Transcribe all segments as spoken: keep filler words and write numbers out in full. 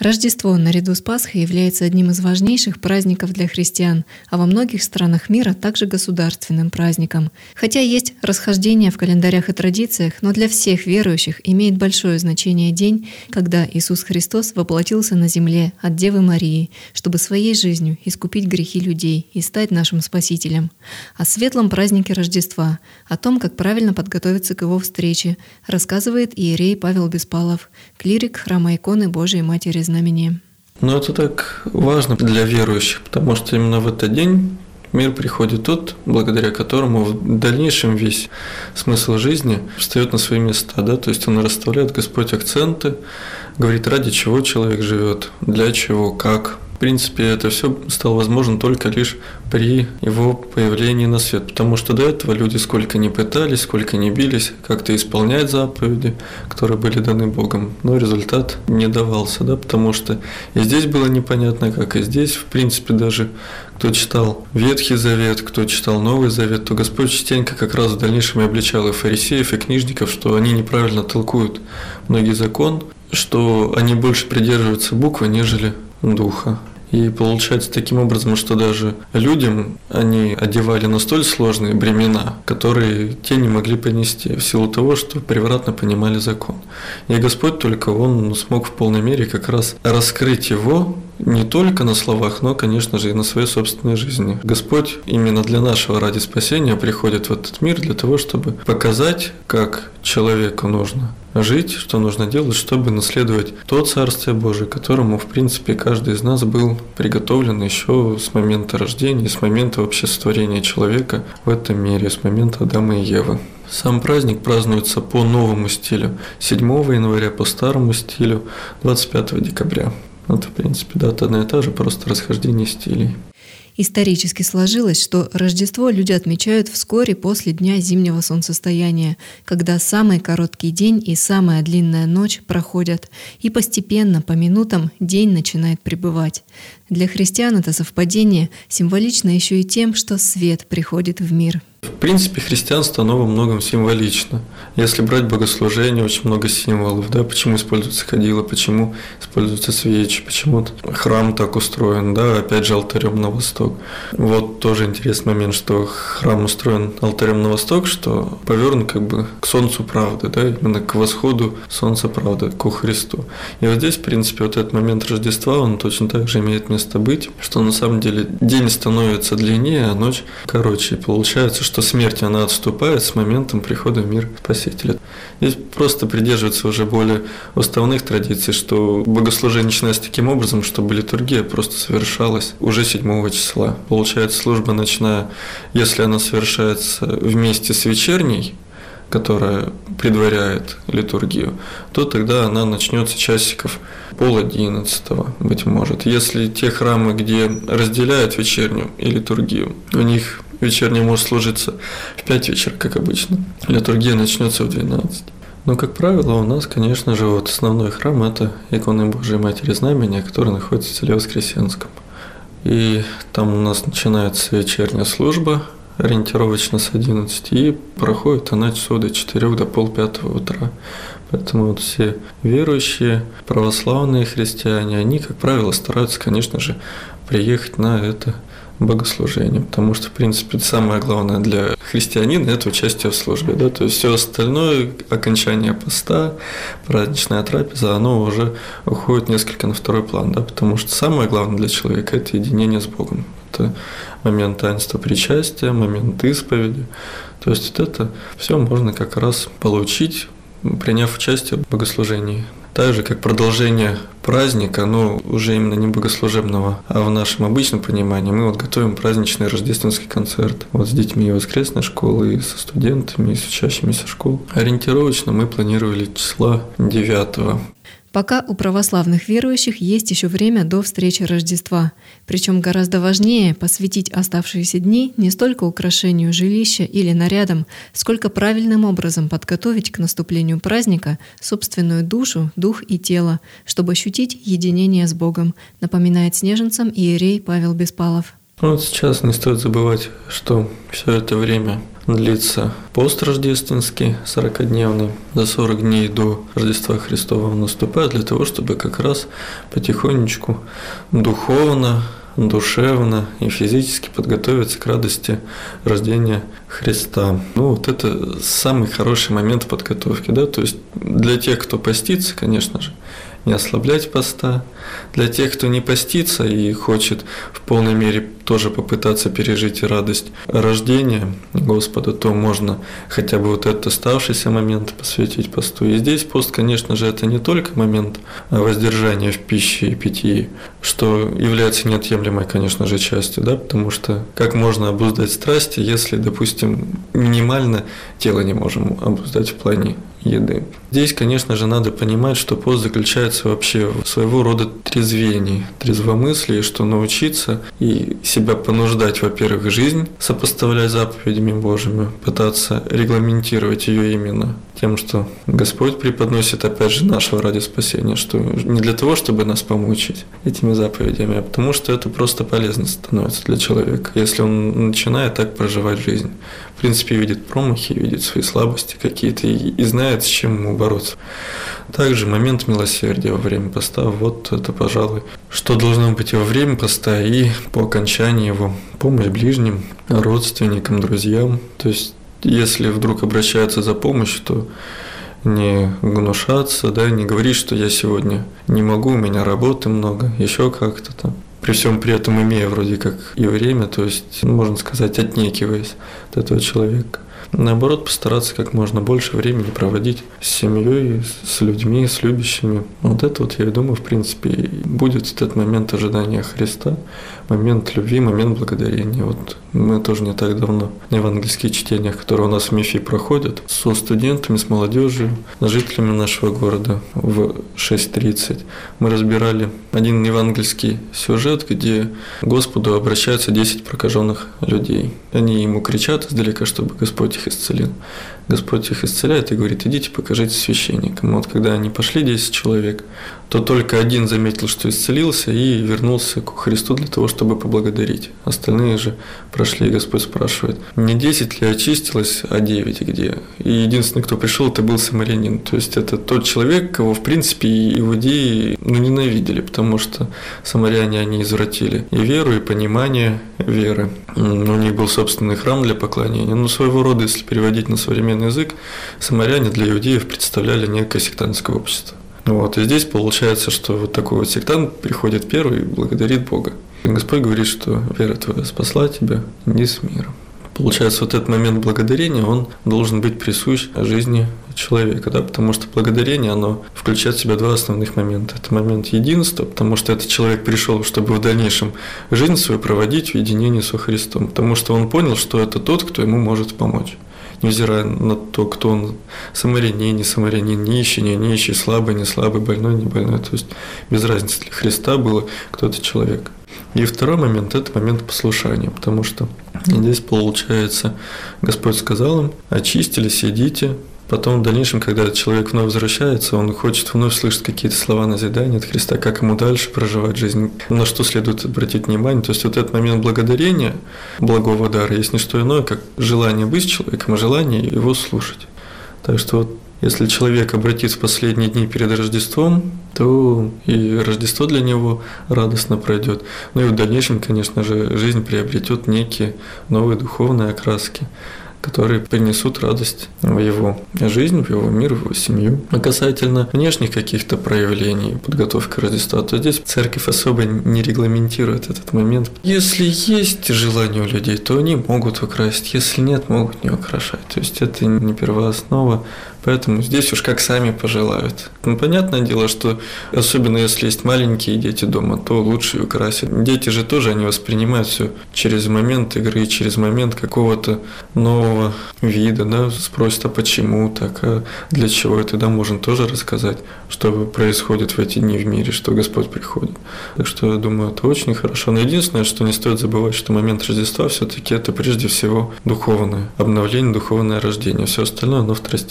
Рождество наряду с Пасхой является одним из важнейших праздников для христиан, а во многих странах мира также государственным праздником. Хотя есть расхождения в календарях и традициях, но для всех верующих имеет большое значение день, когда Иисус Христос воплотился на земле от Девы Марии, чтобы своей жизнью искупить грехи людей и стать нашим Спасителем. О светлом празднике Рождества, о том, как правильно подготовиться к его встрече, рассказывает иерей Павел Беспалов, клирик храма иконы Божией Матери Знамения. Но это так важно для верующих, потому что именно в этот день в мир приходит тот, благодаря которому в дальнейшем весь смысл жизни встает на свои места. Да? То есть он расставляет Господь акценты, говорит, ради чего человек живет, для чего, как. В принципе, это все стало возможно только лишь при его появлении на свет, потому что до этого люди сколько ни пытались, сколько ни бились, как-то исполнять заповеди, которые были даны Богом, но результат не давался, да, потому что и здесь было непонятно как, и здесь, в принципе, даже кто читал Ветхий Завет, кто читал Новый Завет, то Господь частенько как раз в дальнейшем и обличал и фарисеев, и книжников, что они неправильно толкуют многие закон, что они больше придерживаются буквы, нежели духа. И получается таким образом, что даже людям они одевали на столь сложные бремена, которые те не могли понести в силу того, что превратно понимали закон. И Господь только Он смог в полной мере как раз раскрыть его не только на словах, но, конечно же, и на своей собственной жизни. Господь именно для нашего ради спасения приходит в этот мир для того, чтобы показать, как человеку нужно жить, что нужно делать, чтобы наследовать то Царствие Божие, которому, в принципе, каждый из нас был приготовлен еще с момента рождения, с момента вообще сотворения человека в этом мире, с момента Адама и Евы. Сам праздник празднуется по новому стилю, седьмого января, по старому стилю, двадцать пятого декабря. Это, в принципе, дата одна и та же, просто расхождение стилей. Исторически сложилось, что Рождество люди отмечают вскоре после дня зимнего солнцестояния, когда самый короткий день и самая длинная ночь проходят, и постепенно, по минутам, день начинает прибывать. Для христиан это совпадение символично еще и тем, что свет приходит в мир. В принципе, христианство, оно во многом символично. Если брать богослужение, очень много символов, да, почему используются кадила, почему используются свечи, почему храм так устроен, да, опять же, алтарем на восток. Вот тоже интересный момент, что храм устроен алтарем на восток, что повернут как бы к солнцу правды, да, именно к восходу солнца правды, к Христу. И вот здесь, в принципе, вот этот момент Рождества, он точно так же имеет место быть, что на самом деле день становится длиннее, а ночь короче. И получается, что смерть, она отступает с моментом прихода в мир Спасителя. Здесь просто придерживаются уже более уставных традиций, что богослужение начинается таким образом, чтобы литургия просто совершалась уже седьмого числа. Получается, служба ночная, если она совершается вместе с вечерней, которая предваряет литургию, то тогда она начнется часиков пол одиннадцатого, быть может. Если те храмы, где разделяют вечернюю и литургию, у них вечерняя может служиться в пять вечера, как обычно, литургия начнется в двенадцать. Но, как правило, у нас, конечно же, вот основной храм – это икона Божией Матери Знамения, который находится в селе Воскресенском. И там у нас начинается вечерняя служба, ориентировочно с одиннадцати, и проходит она часов до четырёх, до полпятого утра. Поэтому вот все верующие, православные христиане, они, как правило, стараются, конечно же, приехать на это богослужение, потому что, в принципе, самое главное для христианина – это участие в службе, да, то есть все остальное, окончание поста, праздничная трапеза, оно уже уходит несколько на второй план, да, потому что самое главное для человека – это единение с Богом, это момент таинства причастия, момент исповеди, то есть вот это все можно как раз получить, приняв участие в богослужении. Так же, как продолжение праздника, но уже именно не богослужебного, а в нашем обычном понимании, мы вот готовим праздничный рождественский концерт вот с детьми воскресной школы, и со студентами, и с учащимися школ. Ориентировочно мы планировали числа девятого. Пока у православных верующих есть еще время до встречи Рождества. Причем гораздо важнее посвятить оставшиеся дни не столько украшению жилища или нарядам, сколько правильным образом подготовить к наступлению праздника собственную душу, дух и тело, чтобы ощутить единение с Богом, напоминает снеженцам иерей Павел Беспалов. Вот сейчас не стоит забывать, что все это время длится пост рождественский, сорокадневный, за сорок дней до Рождества Христова он наступает для того, чтобы как раз потихонечку духовно, душевно и физически подготовиться к радости рождения Христа. Ну, вот это самый хороший момент подготовки, да, то есть для тех, кто постится, конечно же, не ослаблять поста. Для тех, кто не постится и хочет в полной мере тоже попытаться пережить радость рождения Господа, то можно хотя бы вот этот оставшийся момент посвятить посту. И здесь пост, конечно же, это не только момент воздержания в пище и питье, что является неотъемлемой, конечно же, частью, да, потому что как можно обуздать страсти, если, допустим, минимально тело не можем обуздать в плане еды. Здесь, конечно же, надо понимать, что пост заключается вообще в своего рода трезвении, трезвомыслии, что научиться и себя понуждать, во-первых, жизнь, сопоставляя заповедями Божьими, пытаться регламентировать ее именно тем, что Господь преподносит, опять же, нашего ради спасения, что не для того, чтобы нас помучить этими заповедями, а потому что это просто полезно становится для человека, если он начинает так проживать жизнь. В принципе, видит промахи, видит свои слабости какие-то и, и знает, с чем ему бороться. Также момент милосердия во время поста, вот это, пожалуй, что должно быть и во время поста, и по окончании его, помощь ближним, родственникам, друзьям. То есть, если вдруг обращаются за помощью, то не гнушаться, да, не говорить, что я сегодня не могу, у меня работы много, еще как-то там. При всем при этом имея вроде как и время, то есть, можно сказать, отнекиваясь от этого человека. Наоборот, постараться как можно больше времени проводить с семьей, с людьми, с любящими. Вот это вот, я думаю, в принципе, будет этот момент ожидания Христа, момент любви, момент благодарения. Вот мы тоже не так давно на евангельских чтениях, которые у нас в МИФИ проходят, со студентами, с молодежью, с жителями нашего города в шесть тридцать, мы разбирали один евангельский сюжет, где к Господу обращаются десять прокаженных людей. Они ему кричат издалека, чтобы Господь их исцелил. Господь их исцеляет и говорит: идите, покажите священникам. Вот когда они пошли, десять человек, то только один заметил, что исцелился, и вернулся к Христу для того, чтобы поблагодарить. Остальные же прошли, и Господь спрашивает: не десять ли очистилось, а девять где? И единственный, кто пришел, это был самарянин. То есть это тот человек, кого, в принципе, иудеи ну, ненавидели, потому что самаряне, они извратили и веру, и понимание веры. У них был собственный храм для поклонения. Ну, своего рода, если переводить на современный язык, самаряне для иудеев представляли некое сектантское общество. Вот, и здесь получается, что вот такой вот сектант приходит первый и благодарит Бога. И Господь говорит, что вера твоя спасла тебя, иди с миром. Получается, вот этот момент благодарения, он должен быть присущ жизни человека, да, потому что благодарение, оно включает в себя два основных момента. Это момент единства, потому что этот человек пришел, чтобы в дальнейшем жизнь свою проводить в единении со Христом, потому что он понял, что это тот, кто ему может помочь. Невзирая на то, кто он, самарянин, не самарянин, нищий, не нищий, слабый, не слабый, больной, не больной. То есть без разницы для Христа было, кто это человек. И второй момент – это момент послушания, потому что здесь, получается, Господь сказал им: очистились, идите. Потом в дальнейшем, когда человек вновь возвращается, он хочет вновь слышать какие-то слова назидания от Христа, как ему дальше проживать жизнь, на что следует обратить внимание. То есть вот этот момент благодарения, благого дара, есть не что иное, как желание быть с человеком, а желание его слушать. Так что вот если человек обратит в последние дни перед Рождеством, то и Рождество для него радостно пройдет. Ну и в дальнейшем, конечно же, жизнь приобретет некие новые духовные окраски, которые принесут радость в его жизнь, в его мир, в его семью. А касательно внешних каких-то проявлений подготовки Рождества, то здесь церковь особо не регламентирует этот момент. Если есть желание у людей, то они могут украсить, если нет, могут не украшать. То есть это не первооснова. Поэтому здесь уж как сами пожелают. Ну, понятное дело, что особенно если есть маленькие дети дома, то лучше украсить. Дети же тоже, они воспринимают все через момент игры, через момент какого-то нового вида, да, спросят, а почему так, а для чего, и тогда можно тоже рассказать, что происходит в эти дни в мире, что Господь приходит. Так что я думаю, это очень хорошо. Но единственное, что не стоит забывать, что момент Рождества все-таки это прежде всего духовное обновление, духовное рождение. Все остальное, оно второстепенно.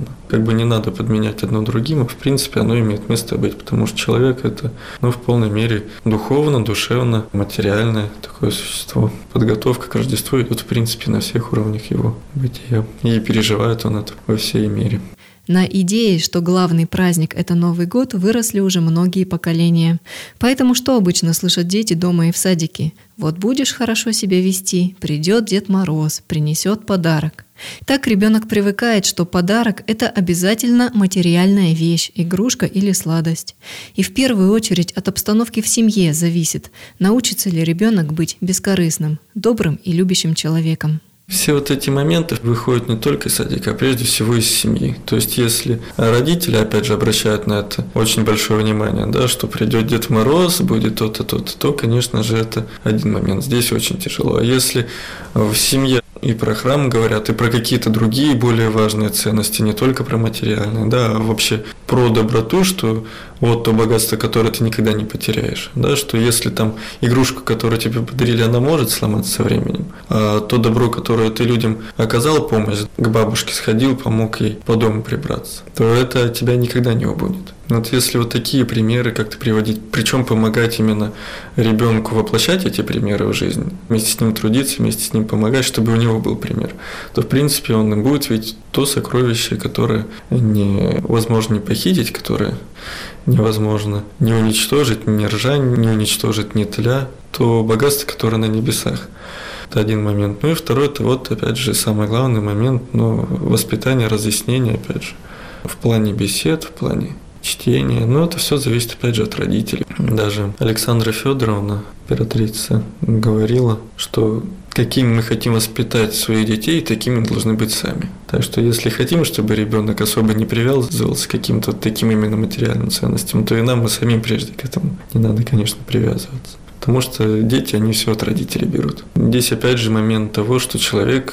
Как бы не надо подменять одно другим, а в принципе оно имеет место быть, потому что человек – это ну, в полной мере духовно, душевно, материальное такое существо. Подготовка к Рождеству идет в принципе на всех уровнях его бытия, и переживает он это во всей мере. На идее, что главный праздник – это Новый год, выросли уже многие поколения. Поэтому что обычно слышат дети дома и в садике? Вот будешь хорошо себя вести, придет Дед Мороз, принесет подарок. Так ребенок привыкает, что подарок – это обязательно материальная вещь, игрушка или сладость. И в первую очередь от обстановки в семье зависит, научится ли ребенок быть бескорыстным, добрым и любящим человеком. Все вот эти моменты выходят не только из садика, а прежде всего из семьи. То есть, если родители, опять же, обращают на это очень большое внимание, да, что придет Дед Мороз, будет то-то, то-то, то, конечно же, это один момент. Здесь очень тяжело. А если в семье и про храм говорят, и про какие-то другие более важные ценности, не только про материальные, да, а вообще про доброту, что вот то богатство, которое ты никогда не потеряешь, да, что если там игрушку, которую тебе подарили, она может сломаться со временем, а то добро, которое ты людям оказал помощь, к бабушке сходил, помог ей по дому прибраться, то это тебя никогда не убудет. Вот если вот такие примеры как-то приводить, причем помогать именно ребенку воплощать эти примеры в жизнь, вместе с ним трудиться, вместе с ним помогать, чтобы у него был пример, то в принципе он и будет видеть то сокровище, которое невозможно не похитить, которое невозможно не уничтожить, ни ржа, не уничтожить, ни тля, то богатство, которое на небесах. Это один момент. Ну и второй, это вот опять же самый главный момент, ну, воспитание, разъяснение, опять же, в плане бесед, в плане чтение, но это все зависит опять же от родителей. Даже Александра Федоровна, императрица, говорила, что какими мы хотим воспитать своих детей, такими должны быть сами. Так что если хотим, чтобы ребенок особо не привязывался к каким-то таким именно материальным ценностям, то и нам, мы самим прежде к этому не надо, конечно, привязываться. Потому что дети, они все от родителей берут. Здесь опять же момент того, что человек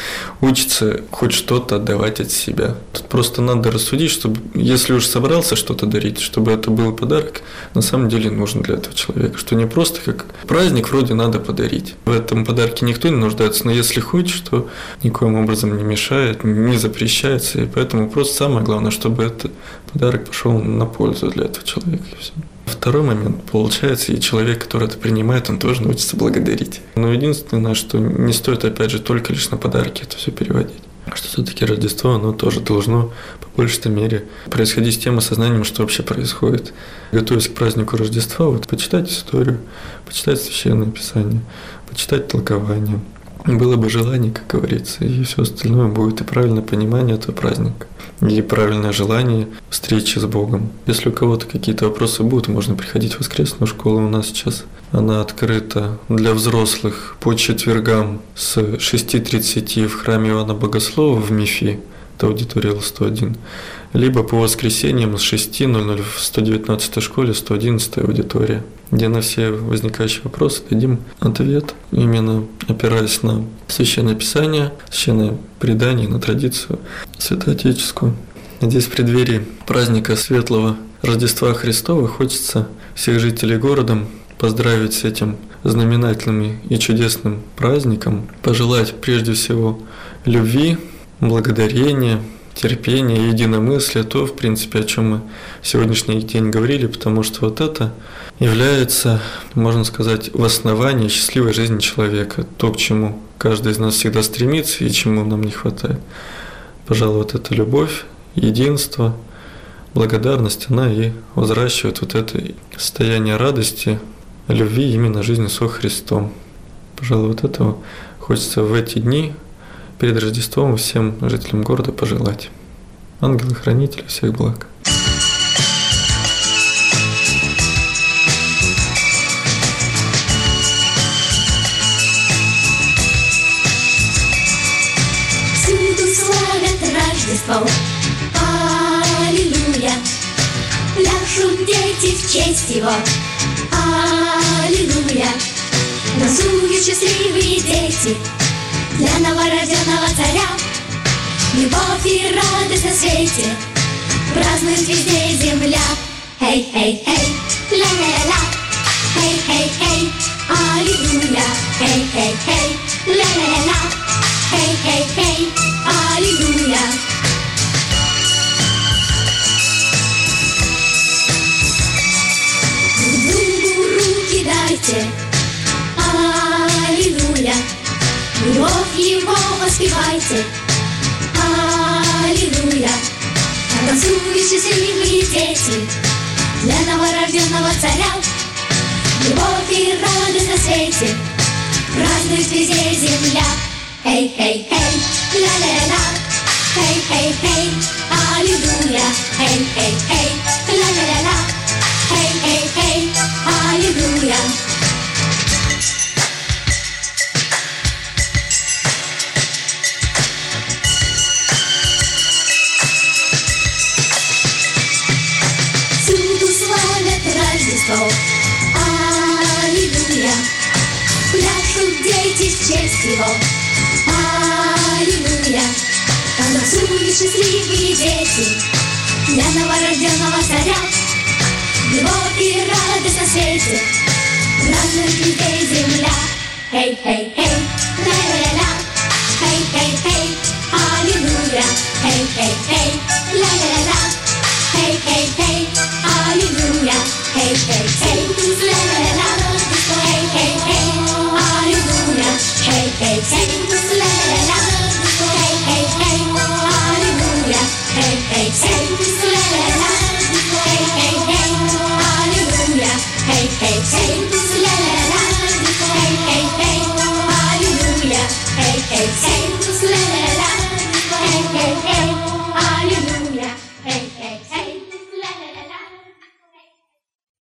учится хоть что-то отдавать от себя. Тут просто надо рассудить, чтобы, если уж собрался что-то дарить, чтобы это был подарок, на самом деле нужен для этого человека. Что не просто как праздник вроде надо подарить. В этом подарке никто не нуждается, но если хочешь, то никоим образом не мешает, не запрещается. И поэтому просто самое главное, чтобы этот подарок пошел на пользу для этого человека. И все. Второй момент, получается, и человек, который это принимает, он тоже научится благодарить. Но единственное, что не стоит, опять же, только лишь на подарки это все переводить. Что все-таки Рождество, оно тоже должно по большей мере происходить с тем осознанием, что вообще происходит. Готовясь к празднику Рождества, вот почитать историю, почитать Священное Писание, почитать толкование. Было бы желание, как говорится, и все остальное будет, и правильное понимание этого праздника, и правильное желание встречи с Богом. Если у кого-то какие-то вопросы будут, можно приходить в воскресную школу. У нас сейчас она открыта для взрослых по четвергам с шести тридцати в храме Иоанна Богослова в МИФИ, это аудитория Эл сто один, либо по воскресеньям с шести ноль-ноль в сто девятнадцатой школе, сто одиннадцатая аудитория, где на все возникающие вопросы дадим ответ, именно опираясь на Священное Писание, Священное предание, на традицию святоотеческую. Здесь в преддверии праздника Светлого Рождества Христова хочется всех жителей города поздравить с этим знаменательным и чудесным праздником, пожелать прежде всего любви, благодарения, терпения, единомыслия, то, в принципе, о чем мы в сегодняшний день говорили, потому что вот это является, можно сказать, в основании счастливой жизни человека, то, к чему каждый из нас всегда стремится и чему нам не хватает. Пожалуй, вот эта любовь, единство, благодарность, она и возвращает вот это состояние радости, любви именно жизни со Христом. Пожалуй, вот этого хочется в эти дни перед Рождеством всем жителям города пожелать. Ангелы-хранители, всех благ. Всюду славят Рождество, аллилуйя, пляшут дети в честь его, аллилуйя, танцуют счастливые дети для новорожденного царя. Любовь и радость на свете празднует везде земля. Хей-хей-хей, ля-ля-ля, хей-хей-хей, аллилуйя, хей-хей-хей, ля-ля-ля, хей-хей-хей, аллилуйя. воспевайте, аллилуйя. Любовь Его воспевайте, аллилуйя. Танцуют счастливые дети для новорожденного царя. Любовь и радость на свете празднует везде земля. Хей, хей, хей, ля-ля-ля-ля. Хей, хей, хей, аллилуйя. Хей, хей, хей, ля-ля-ля-ля. Хей, хей, хей, аллилуйя. Всюду славят Рождество, аллилуйя. Пляшут дети в честь его, аллилуйя. Танцуют счастливые дети для новорожденного царя. Любовь и радость на свете празднует везде земля. Хей, хей, хей, ля-ля-ля-ля. Хей, хей, хей, аллилуйя. Хей, хей, хей, ля-ля-ля-ля. Хей, хей, хей, аллилуйя. Хей, хей, хей.